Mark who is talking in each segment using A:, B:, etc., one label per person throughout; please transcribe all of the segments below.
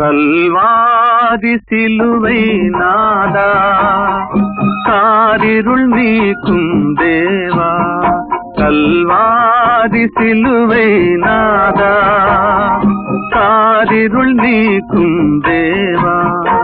A: கல்வாரி சிலுவை நாதா, காரிருள் நீக்கும் தேவா. கல்வாரி சிலுவை நாதா, காரிருள் நீக்கும் தேவா.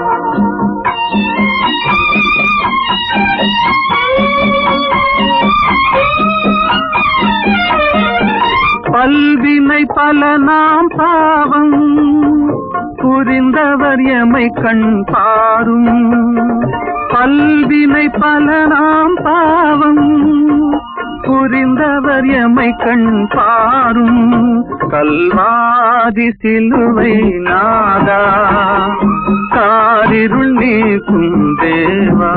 A: பல்வினை பல நாம் பாவம் புரிந்தவர் எமை கண் பாரும். பல்வினை பல நாம் பாவம் புரிந்தவர் எமை கண் பாரும். கல்வாரி சிலுவை நாதா, காரிருள் நீக்கும் தேவா.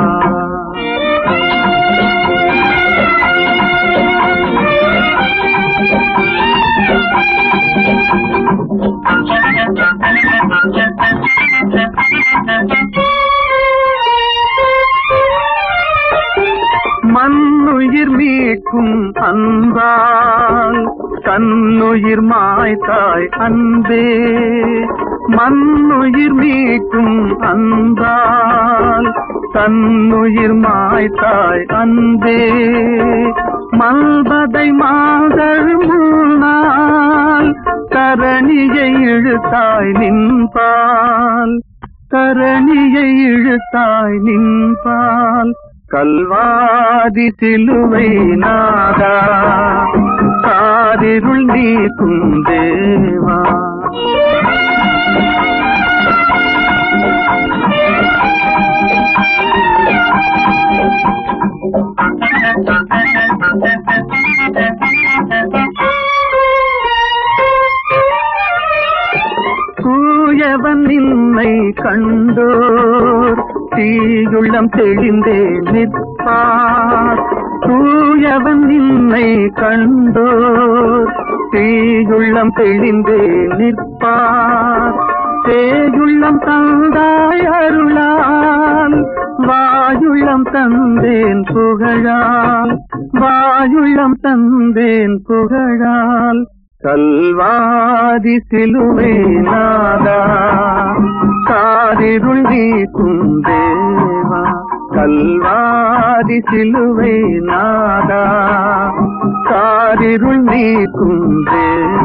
A: மண்ணுயிர் மீட்கும் அன்பால் தன்னுயிர் மாய்த்தாய் அன்பே. மண்ணுயிர் மீட்கும் அன்பால் தன்னுயிர் மாய்த்தாய் அன்பே. மல்பதை மாதர் முன்னால் கரணியை இழுத்தாய் நின்பால். கரணியை இழுத்தாய் நின்பால். கல்வாரி சிலுவை நாதா, காரிருள் நீக்கும் தேவா. தூயவன் நின்னை கண்டோர் தீயுள்ளம் தெளிந்தே நிற்பார். தூயவன் நின்னை கண்டோர் தீயுள்ளம் தெளிந்தே நிற்பார். தேயுள்ளம் தந்தாய் அருளால் வாயுள்ளம் தந்தேன் புகழால். வாயுள்ளம் தந்தேன் புகழால். கல்வாரி சிலுவை நாதா, காரிருள் நீக்கும் தேவா. கல்வாரி சிலுவை நாதா, காரிருள் நீக்கும் தேவா.